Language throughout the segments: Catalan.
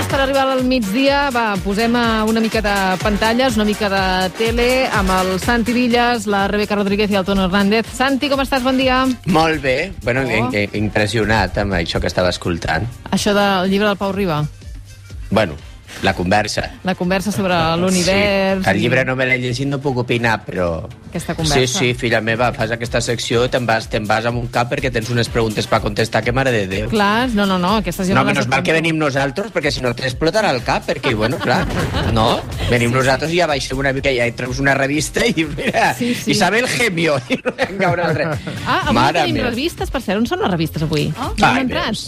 minuts per arribar al migdia. Va, posem una mica de pantalles, una mica de tele, amb el Santi Villas, la Rebeca Rodríguez i el Tono Hernández. Santi, com estàs? Bon dia. Molt bé. Bueno, impressionat amb això que estava escoltant. Això del llibre del Pau Riba. Bueno, la conversa. La conversa sobre l'univers. Sí. El llibre no me l'he llegit, no puc opinar, però... Aquesta conversa. Sí, filla meva, fas aquesta secció, te'n vas amb un cap perquè tens unes preguntes per contestar, que mare de Déu. Clar, no, aquestes jo no les... menos mal que venim nosaltres, perquè si no t'explotarà el cap, perquè, bueno, clar, no? Venim nosaltres i ja baixem una mica, ja hi treus una revista i mira, Isabel Gemio. Avui tenim revistes, per cert, on són les revistes avui? No han entrat?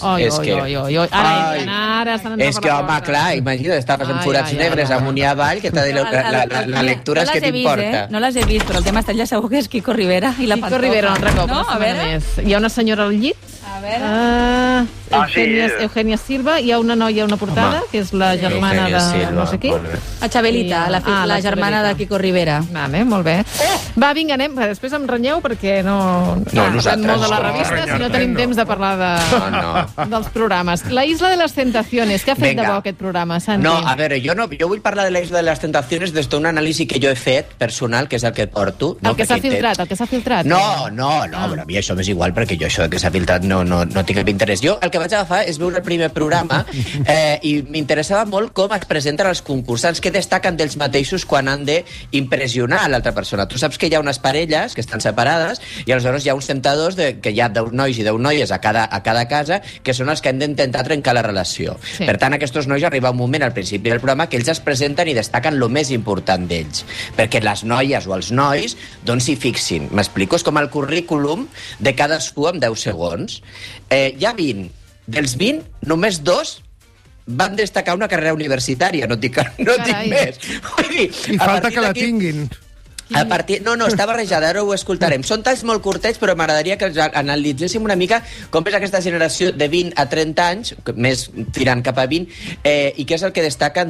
Ara estan entrant. És que, home, clar, imagina't, estaves en forats negres amunt i avall, que t'ha dit la lectura és que t'importa. No les he vist, però el tema està allà segur que és Quico Rivera i la Pantoja. Quico Rivera, un altre cop. No? A veure. Hi ha una senyora al llit. A veure. Eugènia Silva. Hi ha una noia a una portada, que és la germana de no sé qui. A Xabelita, la germana de Quico Rivera. Vale, molt bé. Va, vinga, anem. Després em renyeu perquè no nosaltres molt de la revista, si no tenim temps de parlar dels programes. La Isla de les Tentaciones. Què ha fet de bo aquest programa, Santi? No, a veure, jo vull parlar de la Isla de les Tentaciones des d'un anàlisi que jo he fet, personal, que és el que porto. El que s'ha filtrat. No, però a mi això m'és igual, perquè jo això que s'ha filtrat no tinc cap interès. Jo el que vaig agafar és veure el primer programa i m'interessava molt com es presenten els concursants, què destaquen d'ells mateixos quan han d'impressionar a l'altra persona. Tu saps que hi ha unes parelles que estan separades i aleshores hi ha uns temptadors que hi ha 10 nois i 10 noies a cada casa que són els que han d'intentar trencar la relació. Sí. Per tant, aquests nois arriba un moment al principi del programa que ells es presenten i destaquen lo més important d'ells, perquè les noies o els nois doncs s'hi fixin. M'explico? És com el currículum de cadascú en 10 segons. Hi ha 20. Dels 20, només 2 van destacar una carrera universitària. No dic més. I falta que la tinguin. No, està barrejada, ara ho escoltarem. Són talls molt curtets, però m'agradaria que analitzéssim una mica com és aquesta generació de 20 a 30 anys, més tirant cap a 20, i què és el que destaquen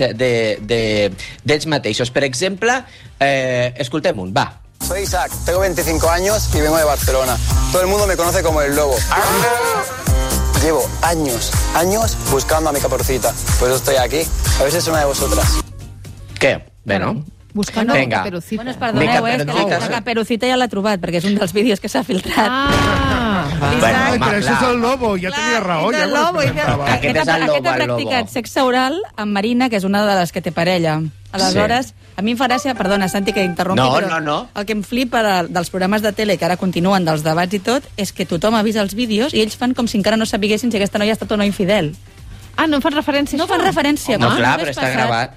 d'ells mateixos. Per exemple, escoltem un, va. Soy Isaac, tengo 25 años y vengo de Barcelona. Todo el mundo me conoce como el Lobo. Llevo años buscando a mi Caperucita. Por eso estoy aquí. A ver si es una de vosotras. Què? Bé, no? Buscando Caperucita. Bueno, perdoneu, és que la Caperucita ja l'ha trobat, perquè és un dels vídeos que s'ha filtrat. Però això és el Lobo, ja tenia raó. Aquest ha practicat sexe oral amb Marina, que és una de les que té parella. Aleshores, a mi em fa gràcia, perdona, Santi, que interrompi, però el que em flipa dels programes de tele que ara continuen, dels debats i tot, és que tothom ha vist els vídeos i ells fan com si encara no sabiguessin si aquesta noia ha estat o no infidel. No fan referència a això? No fan referència. No, clar, però està gravat.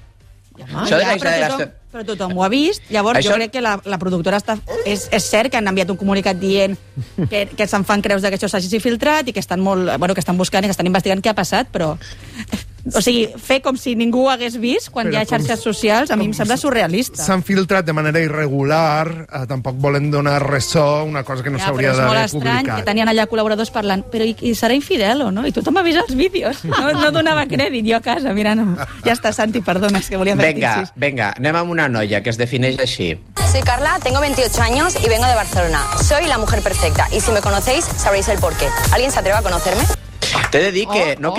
Però tothom ho ha vist. Llavors jo crec que la productora és cert que han enviat un comunicat dient que se'n fan creus que això s'hagi filtrat i que estan que estan buscant i que estan investigant què ha passat, però... O sigui, fer com si ningú ho hagués vist quan hi ha xarxes socials, a mi em sembla surrealista. S'han filtrat de manera irregular, tampoc volen donar ressò a una cosa que no s'hauria d'haver publicat. Però és molt estrany que tenien allà col·laboradors parlant, però i serà infidel o no? I tothom ha vist els vídeos. No donava crèdit jo a casa, mirant. Ja està, Santi, perdona, és que volia fer incís. Venga, anem amb una noia que es defineix així. Soy Carla, tengo 28 años y vengo de Barcelona. Soy la mujer perfecta y si me conocéis sabréis el porqué. ¿Alguien se atreve a conocerme? T'he de dir que no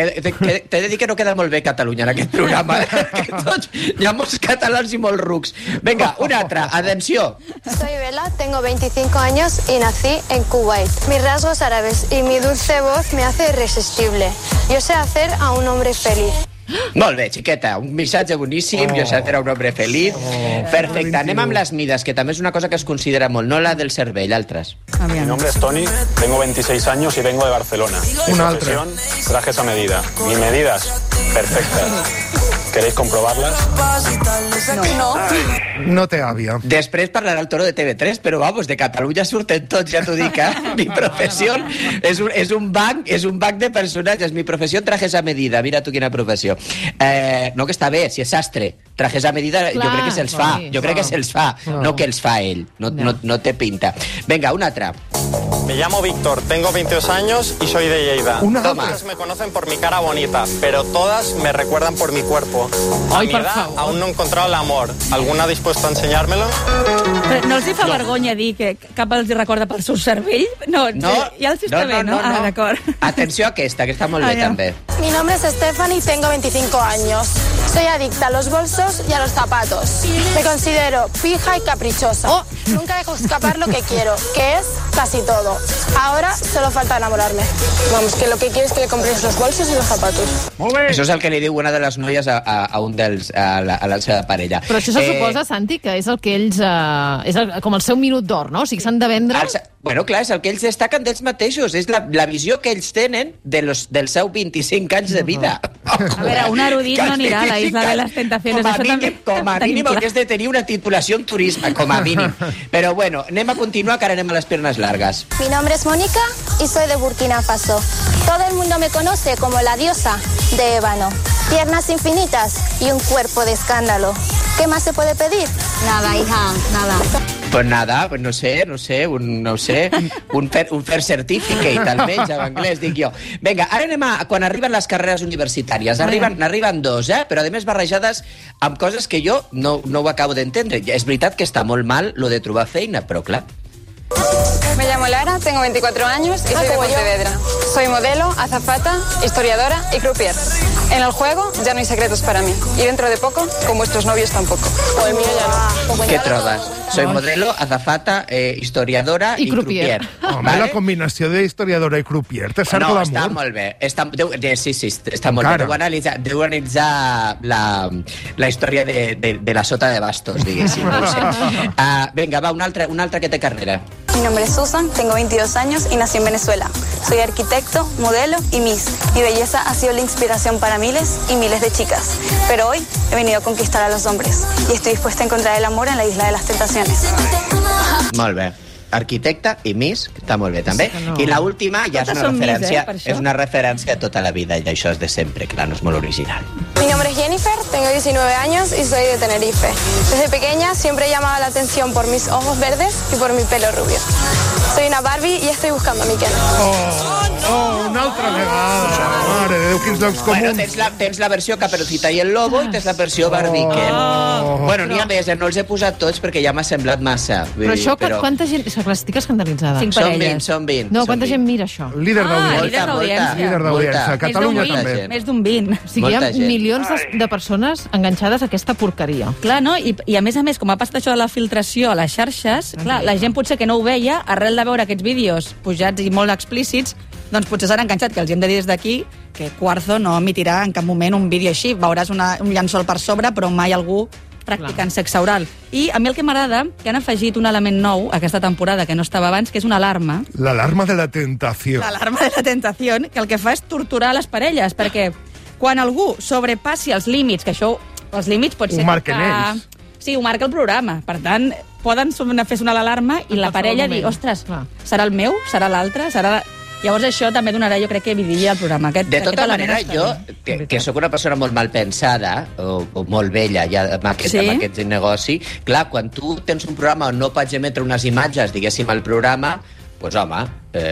queda molt bé Catalunya en aquest programa. Que tots, hi ha molts catalans i molts rucs. Venga, una altra, atenció. Soy Bella, tengo 25 años y nací en Kuwait. Mis rasgos árabes y mi dulce voz me hace irresistible. Yo sé hacer a un hombre feliz. Molt bé, xiqueta, un missatge boníssim, jo sé fer un hombre feliç. Perfecte, anem amb les mides, que també és una cosa que es considera molt, no la del cervell, altres. Mi nombre es Tony, tengo 26 años y vengo de Barcelona. Mi profesión, trajes a medida. Mis medidas, perfectas. ¿Queréis comprobarlas? No té àvia. Després parlarà el Toro de TV3, però vamos, de Catalunya surten tots, ja t'ho dic, Mi professió és un banc de personatges. Mi professió, trajes a medida. Mira tu quina professió. No, que està bé, si és sastre. Trajes a medida, jo crec que se'ls fa. Jo crec que se'ls fa, no que els fa ell. No té pinta. Vinga, una altra. Me llamo Víctor, tengo 22 años y soy de Lleida. Todas me conocen por mi cara bonita, pero todas me recuerdan por mi cuerpo. A mi edad aún no he encontrado el amor. ¿Alguna dispuesta a enseñármelo? Però no els hi fa vergonya dir que cap els hi recorda pel seu cervell? No, ja els està bé, no? Ah, d'acord. Atenció a aquesta, que està molt bé, també. Mi nombre es Stephanie y tengo 25 años. Soy adicta a los bolsos y a los zapatos. Me considero fija y caprichosa. Nunca dejo escapar lo que quiero, que es casi todo. Ahora solo falta enamorarme. Vamos, que lo que quiero es que le compres los bolsos y los zapatos. Això és el que li diu una de les noies a la seva parella. Però això se suposa, Santi, que és el que ells... és com el seu minut d'or, no? O sigui, s'han de vendre... Bueno, clar, és el que ells destaquen d'ells mateixos. És la visió que ells tenen del seu 25 anys de vida. A veure, un erudit no anirà a la Isla de las Tentaciones. Com a mínim hauries de tenir una titulació en turisme, com a mínim. Però bueno, anem a continuar, que ara anem a les piernas largas. Mi nombre es Mónica y soy de Burkina Faso. Todo el mundo me conoce como la diosa de ébano. Piernas infinitas y un cuerpo de escándalo. ¿Qué más se puede pedir? Nada, hija, nada. Pues nada, pues no sé, un fair certificate, almenys, en anglès, dic jo. Vinga, ara anem a quan arriben les carreres universitàries. N'arriben dos, però a més barrejades amb coses que jo no ho acabo d'entendre. És veritat que està molt mal lo de trobar feina, però clar. Me llamo Lara, tengo 24 años y soy de Pontevedra. Soy modelo, azafata, historiadora y croupier. En el juego ya no hay secretos para mí. Y dentro de poco, con vuestros novios tampoco. O el mío ya no. ¿Qué trobes? Soy modelo, azafata, historiadora i croupier. Home, la combinació d'historiadora i croupier té cert glamour. Està molt bé. Sí, està molt bé. Deu analitzar la història de la sota de bastos, diguéssim. No sé. Vinga, va, una altra que té carrera. Mi nombre es Susan, tengo 22 años y nací en Venezuela. Soy arquitecto, modelo y Miss. Mi belleza ha sido la inspiración para miles y miles de chicas. Pero hoy he venido a conquistar a los hombres y estoy dispuesta a encontrar el amor en la Isla de las Tentaciones. Molt bé. Arquitecta i Miss, que està molt bé també. I l'última ja és una referència a tota la vida, i això és de sempre, clar, no és molt original. Mi nombre es Jennifer, tengo 19 años y soy de Tenerife. Desde pequeña siempre he llamado la atención por mis ojos verdes y por mi pelo rubio. Soy una Barbie y estoy buscando a mi Ken. Una altra vegada. Mare de Déu, quins llocs comuns. Bueno, tens la versió Caperucita i el Lobo i tens la versió Barbie Ken. Bueno, n'hi ha més, no els he posat tots perquè ja m'ha semblat massa. Però això, quanta gent... Estic escandalitzada. 5 parelles. Són 20. No, quanta gent mira això? Líder d'audiència. Líder d'audiència. Catalunya també. Més d'un 20. O sigui, hi ha milions de persones enganxades a aquesta porqueria. Clar, no? I a més, com ha passat això de la filtració a les xarxes, clar, la gent potser que no ho veia, arrel de veure aquests vídeos pujats i molt explícits, doncs potser s'han enganxat, que els hem de dir des d'aquí que Cuarzo no emitirà en cap moment un vídeo així. Veuràs un llençol per sobre, però mai algú practicant sexe oral. I a mi el que m'agrada, que han afegit un element nou aquesta temporada que no estava abans, que és una alarma. L'alarma de la tentació. L'alarma de la tentació, que el que fa és torturar les parelles, perquè quan algú sobrepassi els límits, que això, els límits pot ser... Ho marquen ells. Sí, ho marca el programa. Per tant, poden fer sonar l'alarma i la parella dir, ostres, serà el meu? Serà l'altre? Llavors això també donarà, jo crec que vidiria el programa. De tota manera, jo, que sóc una persona molt mal pensada, o molt vella ja amb aquest negoci, clar, quan tu tens un programa on no pots emetre unes imatges, diguéssim, al programa, doncs home,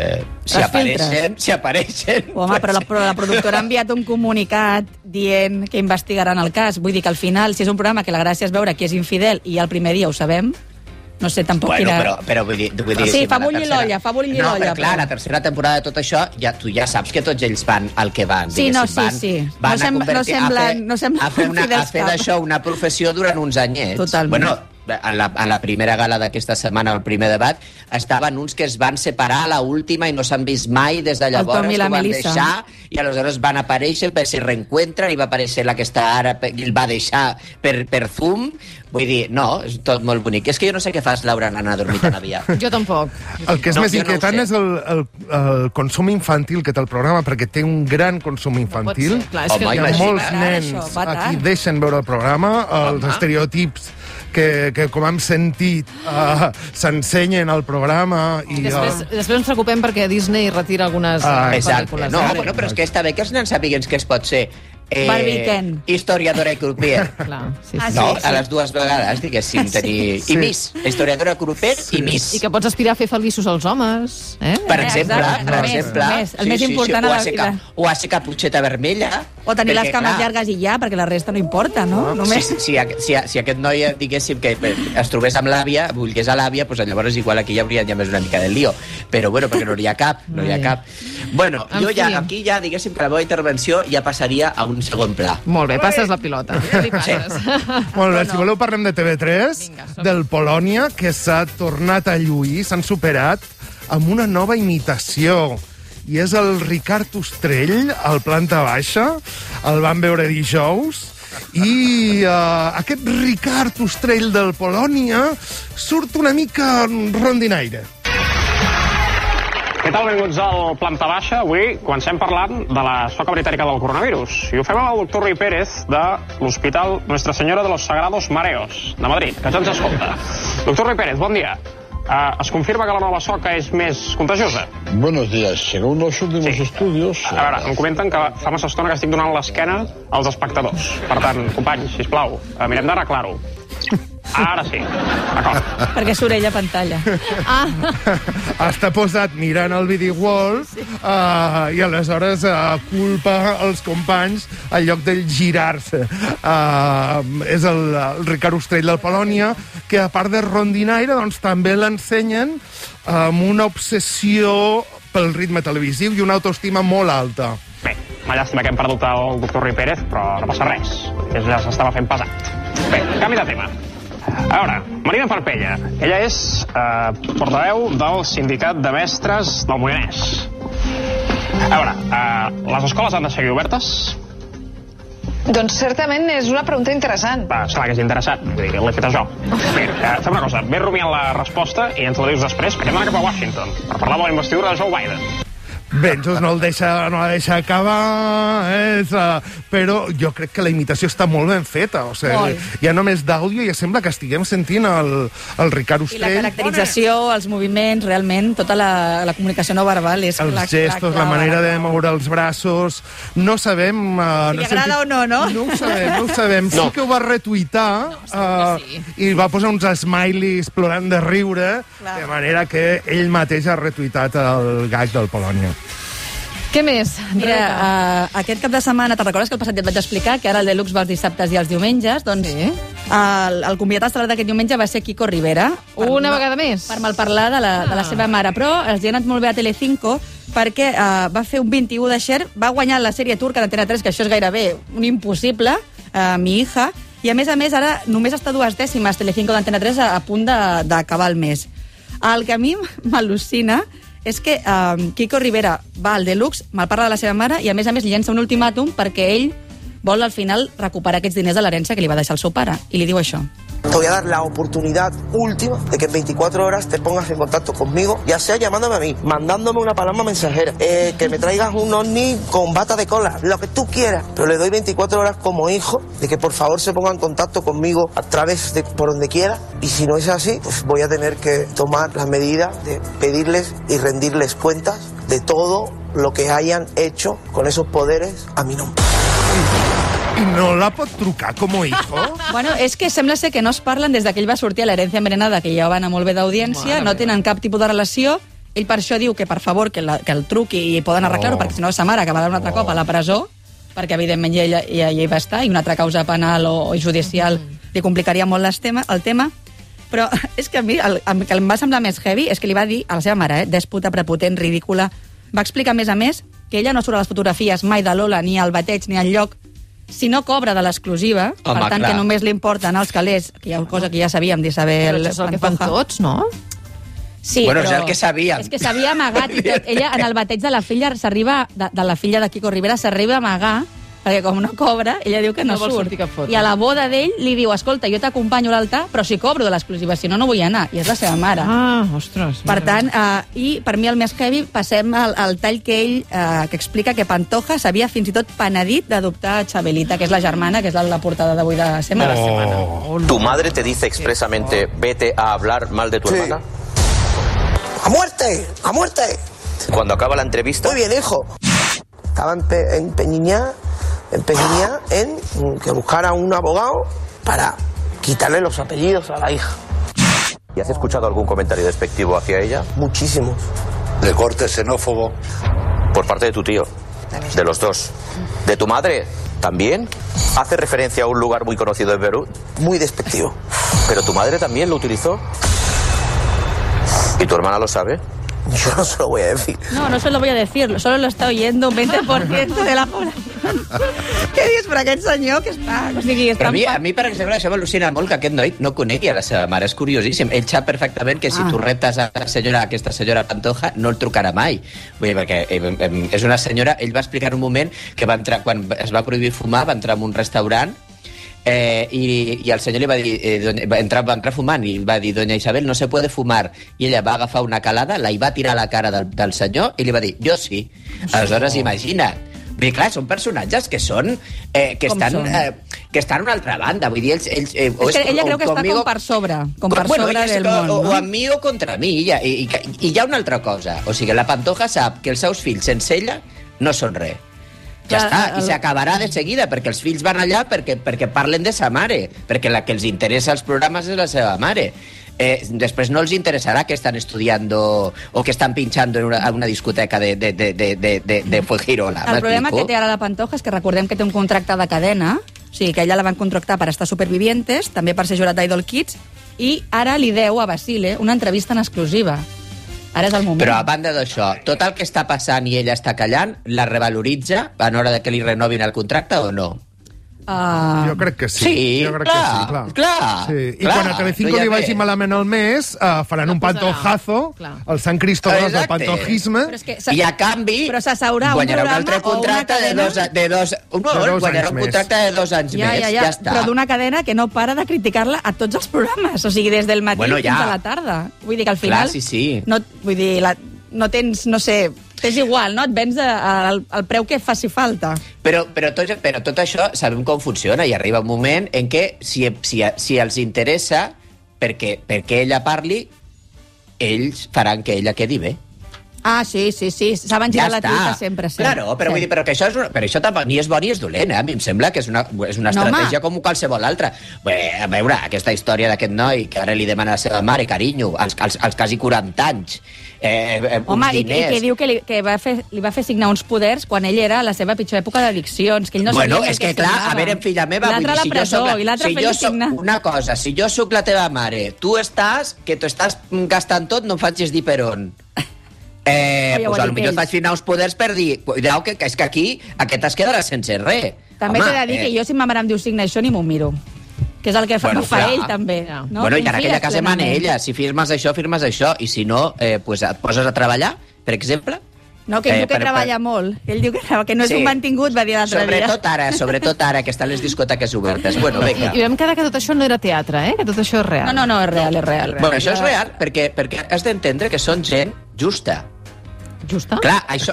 si apareixen... Home, però la productora ha enviat un comunicat dient que investigaran el cas. Vull dir que al final, si és un programa que la gràcia és veure qui és infidel i el primer dia ho sabem, no sé tampoc quina... Però vull dir... Sí, fa bullir l'olla. No, però clar, la tercera temporada de tot això, tu ja saps que tots ells van al que van. Sí, no, sí. No semblen a fer d'això una professió durant uns anyets. Totalment. Bueno, a la primera gala d'aquesta setmana, el primer debat, estaven uns que es van separar a l'última i no s'han vist mai des de llavors, que ho van deixar, i aleshores van aparèixer, se reencuentren, i va aparèixer la que està ara, i el va deixar per Zoom. Vull dir, no, és tot molt bonic. És que jo no sé què fas, Laura, anar a dormir tan aviat. Jo tampoc. El que és més inquietant és el consum infantil que té el programa, perquè té un gran consum infantil. Hi ha molts nens aquí deixen veure el programa, els estereotips que com hem sentit, s'ensenyen al programa. I després ens preocupem perquè Disney retira algunes pel·lícules. No, però és que està bé que els nens sàpiguen què es pot ser historiadora i crupier. No, a les dues vegades, diguéssim, tenir... I Miss, historiadora, crupier i Miss. I que pots aspirar a fer feliços els homes. Per exemple. El més important a la vida. O a ser caputxeta vermella. O tenir les cames llargues i ja, perquè la resta no importa, no? Si aquest noi, diguéssim, que es trobés amb l'àvia, volgués a l'àvia, doncs llavors igual aquí ja hauria més una mica del lío. Però bueno, perquè no hi ha cap. Bueno, jo ja, aquí ja, diguéssim, que la meva intervenció ja passaria a un segon pla. Molt bé, passes la pilota. Molt bé, si voleu parlem de TV3, del Polònia, que s'ha tornat a lluir, s'han superat amb una nova imitació. I és el Ricard Ostrell, al planta baixa, el van veure dijous, i aquest Ricard Ostrell del Polònia surt una mica rondinaire. Què tal? Benvinguts al Planta Baixa. Avui comencem parlant de la soca britànica del coronavirus. I ho fem amb el doctor Rui Pérez de l'Hospital Nuestra Señora de los Sagrados Mareos, de Madrid, que ja ens escolta. Doctor Rui Pérez, bon dia. ¿Es confirma que la nova soca és més contagiosa? Buenos días. Según los últimos estudios... A veure, em comenten que fa massa estona que estic donant l'esquena als espectadors. Per tant, companys, sisplau, mirem d'arreglar-ho. Ara sí, d'acord. Perquè surt ella a pantalla. Està posat mirant el video wall i aleshores culpa els companys en lloc de girar-se. És el Ricard Ostrell del Polònia, que a part de rondinaire doncs, també l'ensenyen amb una obsessió pel ritme televisiu i una autoestima molt alta. Bé, una llàstima que hem perdut el doctor Rui Pérez, però no passa res. Ja s'estava fent pesat. Bé, canvi de tema. A veure, Marina Parpella. Ella és portaveu del sindicat de mestres del Moianès. A veure, les escoles han de seguir obertes? Doncs certament és una pregunta interessant. Esclar que és interessant, l'he fet jo. Bé, fem una cosa, ve rumiant la resposta i ens la dius després, perquè hem d'anar cap a Washington per parlar de la investidura de Joe Biden. Benjos no la deixa acabar, però jo crec que la imitació està molt ben feta. O sigui, ja només d'àudio ja sembla que estiguem sentint el Ricard Ostrell. I la caracterització, els moviments, realment, tota la comunicació no verbal és clar. Els gestos, la manera de moure els braços, no sabem... Si li agrada o no, no? No ho sabem. Sí que ho va retuitar i va posar uns smileys plorant de riure, de manera que ell mateix ha retuitat el gag del Polònia. Què més? Mira, aquest cap de setmana, te'n recordes que el passat ja et vaig explicar que ara el Deluxe va els dissabtes i els diumenges? Doncs el convidat estel·lar d'aquest diumenge va ser Kiko Rivera. Una vegada més. Per malparlar de la seva mare. Però els ha anat molt bé a Telecinco perquè va fer un 21 de Xer, va guanyar la sèrie turca d'Antena 3, que això és gairebé un impossible, Mi hija, i a més ara només està 2 dècimes Telecinco d'Antena 3 a punt d'acabar el mes. El que a mi m'al·lucina és que Kiko Rivera va al Deluxe, malparla de la seva mare i a més llença un ultimàtum perquè ell vol al final recuperar aquests diners de l'herència que li va deixar el seu pare. I li diu això. Te voy a dar la oportunidad última de que en 24 horas te pongas en contacto conmigo, ya sea llamándome a mí, mandándome una paloma mensajera, que me traigas un ovni con bata de cola, lo que tú quieras. Pero le doy 24 horas como hijo de que por favor se ponga en contacto conmigo a través de por donde quiera. Y si no es así, pues voy a tener que tomar la medida de pedirles y rendirles cuentas de todo lo que hayan hecho con esos poderes a mi nombre. I no la pot trucar com a hijo? Bueno, és que sembla ser que no es parlen des que ell va sortir a l'herència envenenada, que ja va anar molt bé d'audiència, no tenen cap tipus de relació. Ell per això diu que, per favor, que el truqui i poden arreglar-ho, perquè si no sa mare acabarà un altre cop a la presó, perquè evidentment ella hi va estar, i una altra causa penal o judicial li complicaria molt el tema. Però és que a mi el que em va semblar més heavy és que li va dir a la seva mare, dèspota, prepotent, ridícula. Va explicar, a més, que ella no surt a les fotografies mai de Lola, ni al bateig, ni al lloc, si no cobra de l'exclusiva, per tant que només li importen els calés, que hi ha cosa que ja sabíem d'Isabel. Però és el que fan tots, no? Sí, bueno, però és el que sabíem. És que s'havia amagat i tot. Ella, en el bateig de la filla de la filla de Kiko Rivera, s'arriba a amagar, perquè com no cobra, ella diu que no surt. I a la boda d'ell li diu, escolta, jo t'acompanyo a l'altar, però si cobro de l'exclusiva, si no, no vull anar. I és la seva mare. Ostres. Per tant, i per mi el més heavy, passem al tall que ell que explica que Pantoja s'havia fins i tot penedit d'adoptar Chabelita, que és la germana, que és la portada d'avui de la setmana. ¿Tu madre te dice expresamente vete a hablar mal de tu hermana? ¡A muerte! ¡A muerte! Cuando acaba la entrevista... Muy bien, hijo. Estaba en Peñiñá, empeñaría en que buscara un abogado para quitarle los apellidos a la hija. ¿Y has escuchado algún comentario despectivo hacia ella? Muchísimos. ¿De corte xenófobo? Por parte de tu tío, de los dos. ¿De tu madre? ¿También? ¿Hace referencia a un lugar muy conocido en Beirut? Muy despectivo. ¿Pero tu madre también lo utilizó? ¿Y tu hermana lo sabe? Yo no se lo voy a decir. No se lo voy a decir, solo lo está oyendo un 20% de la població. Què dius per aquest senyor que està... O sigui, però a mi, per exemple, això m'al·lucina molt que aquest noi no conegui a la seva mare. És curiosíssim. Ell sap perfectament que si tu reptes a aquesta senyora Pantoja, no el trucarà mai. Vull dir, perquè és una senyora... Ell va explicar un moment que va entrar, quan es va prohibir fumar, va entrar en un restaurant y el señor le va a decir, va entrar fumant i va dir, doña Isabel, no se puede fumar, i ella va agafar una calada, la hi va tirar a la cara del senyor i li va dir, jo sí. Aleshores, imagina't. Vull dir, clar, són personatges que són que estan a una altra banda. Vull dir, ells ella creu que està com per sobre del món. O amb mi o contra mi. I hi ha una altra cosa. O sigui, la Pantoja sap que els seus fills sense ella no són res. Ja està, i s'acabarà de seguida, perquè els fills van allà perquè parlen de sa mare, perquè la que els interessa els programes és la seva mare. Després no els interessarà que estan estudiant o que estan pinxant en una discoteca de Fuengirola. El problema que té ara la Pantoja és que recordem que té un contracte de cadena, o sigui, que ella la van contractar per estar Supervivientes, també per ser jurat d'Idol Kids, i ara li deu a Basile una entrevista en exclusiva. Ara és el moment. Però a banda d'això, tot el que està passant i ella està callant, la revaloritza a l'hora de que li renovin el contracte o no? Jo crec que sí. Sí, jo crec que sí, clar. Sí. I quan a Telecinco li vagi malament el mes, faran un pantojazo, el Sant Cristóbal del pantojisme, i a canvi guanyarà un altre contracte de dos anys més. Ja està. Però d'una cadena que no para de criticar-la a tots els programes, o sigui, des del matí fins a la tarda. Vull dir que al final... Vull dir, no tens, no sé... És igual, no? Et vens al preu que faci falta. Però tot això sabem com funciona i arriba un moment en què si els interessa perquè ella parli, ells faran que ella quedi bé. Ah, sí. Saben girar la truita sempre. Claro, però vull dir, però això tampoc ni és bo ni és dolent, A mi em sembla que és una estratègia com qualsevol altra. A veure, aquesta història d'aquest noi que ara li demana a la seva mare carinyo, als quasi 40 anys, home, i que diu que li va fer signar uns poders quan ell era a la seva pitjor època d'addiccions, que ell no sabia és que clar, a veure, filla meva, l'altre a la presó i l'altre feia signar. Una cosa, si jo sóc la teva mare, tu estàs gastant tot, no em facis dir per on. Pues potser et faig signar uns poders per dir, cuidao, que és que aquí aquest es quedarà sense res. També t'he de dir que jo, si ma mare em diu signa això, ni m'ho miro. Que és el que fa ell, també. No? Bueno, i ara que ja casa mana ella. Si firmes això, I si no, pues et poses a treballar, per exemple. No, que ell diu que treballa molt. Ell diu que no és un mantingut, va dir l'altre dia. Sobretot ara, que estan les discoteques obertes. Bueno, vinga. I vam quedar que tot això no era teatre, que tot això és real. No, és real. Bueno, això és real, perquè has d'entendre que són gent justa. Justa? Clar, això...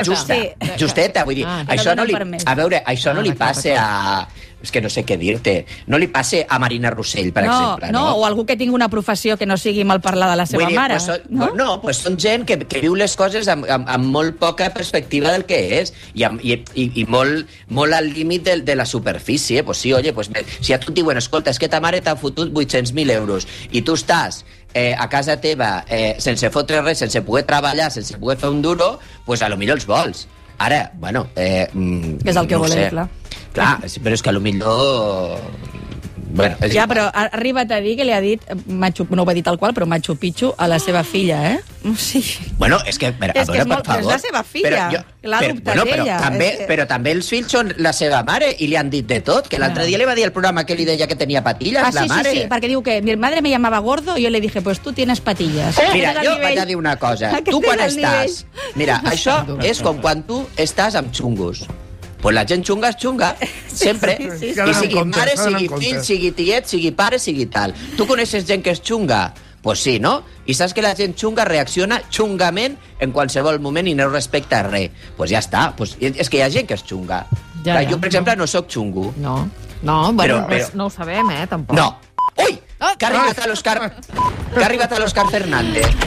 Justeta, vull dir, això no li... A veure, això no li passa a... És que no sé què dir-te. No li passa a Marina Rossell, per exemple. No, o algú que tingui una professió que no sigui mal parlar de la seva mare. Pues són gent que viu les coses amb molt poca perspectiva del que és i molt al límit de la superfície. Pues sí, oye, pues si a tu et diuen, escolta, és que ta mare t'ha fotut 800.000 euros i tu estàs a casa teva sense fotre res, sense poder treballar, sense poder fer un duro, pues a lo millor els vols. Ara, bueno... és el que volem, clar. Clar, però és que a lo millor... Bueno, ja, però ha arribat a dir que li ha dit, no ho va dir tal qual, però Machu Picchu a la seva filla, Sí. Bueno, és que, per favor... És la seva filla, l'ha adoptat ella. Però també els fills són la seva mare i li han dit de tot, que l'altre dia li va dir al programa que li deia que tenia patillas, la mare. Sí, perquè diu que mi madre me llamaba gordo i jo le dije, pues tú tienes patillas. Mira, jo vaig a dir una cosa. Tu quan estàs... Mira, això és com quan tu estàs amb xungos. Pues la gent xunga és xunga, sempre. Sí. I sigui mare, sigui fill, sigui tiet, sigui pare, sigui tal. Tu coneixes gent que és xunga? Pues sí, no? I saps que la gent xunga reacciona xungament en qualsevol moment i no respecta res. Pues ja està. Pues és que hi ha gent que és xunga. Jo, per exemple, no sóc xungo. No, bueno, no ho sabem, tampoc. No. Ui! Que ha arribat a l'Òscar Fernández.